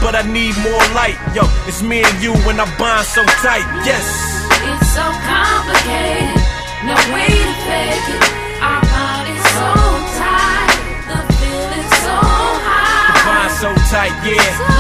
but I need more light. Yo, it's me and you when I bind so tight, yes. It's so complicated, no way to fake it. Our body's so tight, the feeling's so high. The bind so tight, yeah.